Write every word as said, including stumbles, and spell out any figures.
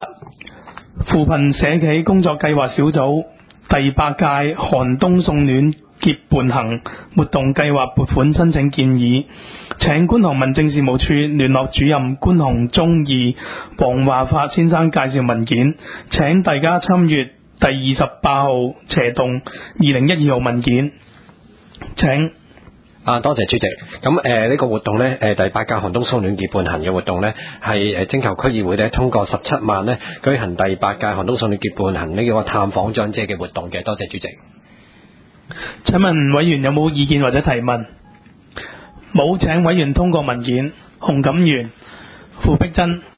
扶貧社企工作計劃小組第八屆寒冬送暖結伴行活動計劃撥款申請建議，請觀塘民政事務處聯絡主任觀塘中二黃華發先生介紹文件，請大家參閱第二十八號斜洞二零一二號文件。請。 啊，多謝主席。咁誒呢個活動呢，誒第八屆寒冬送暖結伴行嘅活動呢，係誒徵求區議會呢通過十七萬呢舉行第八屆寒冬送暖結伴行呢個探訪長者嘅活動嘅。多謝主席。 請問委員有冇意見或者提問？冇，請委員通過文件。洪錦元、傅碧珍。